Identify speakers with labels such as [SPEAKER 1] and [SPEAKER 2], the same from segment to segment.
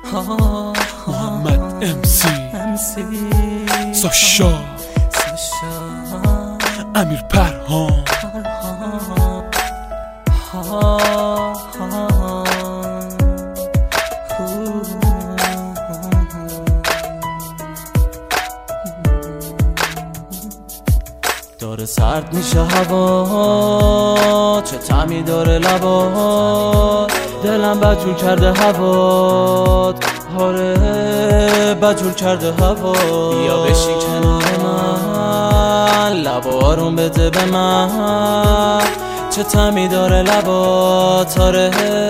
[SPEAKER 1] محمد MC ساشا امیر پرهام
[SPEAKER 2] داره سرد میشه هوا، چه طعمی داره لبات، دلم بدجور کرده هوات، آره بدجور کرده هوا. بیا بشین کنار من، لبا آروم بده به من، چه طعمی داره لبات، آره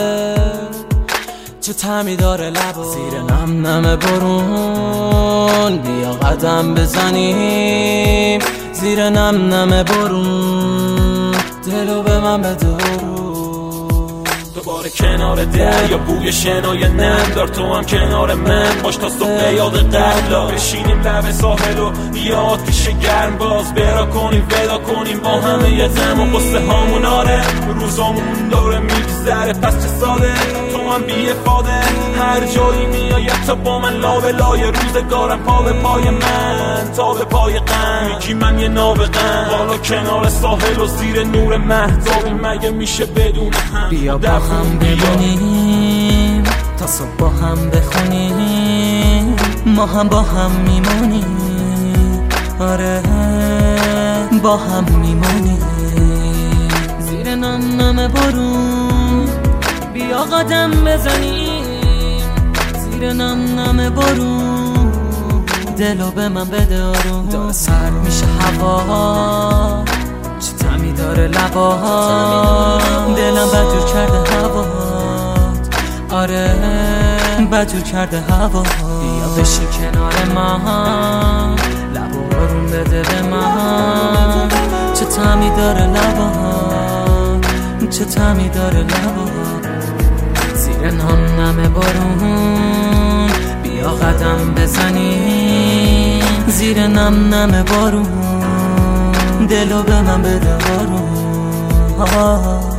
[SPEAKER 2] چه طعمی داره لبات. زیر نم نم برون بیا قدم بزنیم، زیر نم نم برون دلو به من بده
[SPEAKER 3] دوباره کنار دریا بوی شنای نم دار، تو هم کنار من باش تا صبح یاد قبلا. بشینیم لب ساحل و یه آتیش گرم باز برا کنیم، ودا کنیم با همه یه غم و قصه هامون. آره روزامون داره میگذره پس چه ساده، تو هم بی افاده هر جایی میاید تا با من لابلای روزگارم، پا به پای من تا به پای غم. میگی من یه نابغم حالا کنار ساحل و زیر نور مهتابی، مگه میشه بدون هم؟
[SPEAKER 2] بیا با هم بمونیم تا صبح با هم بخونیم، ما هم با هم میمونیم، آره با هم میمونیم. زیر نم نم برون بیا قدم بزنیم، زیر نم نم برون دلو به من بده آروم. داره سرد میشه هوا، چه طعمی داره لبات، دلم بدجور کرده هوات، آره بدجور کرده هوا. بیا بشین کنار من، لبا آروم بده به من، چه طعمی داره لبات، چه طعمی داره لبات. زیر نم نم بارون بیا قدم بزنیم، زیر نم نم بارون دلو به من بده آروم.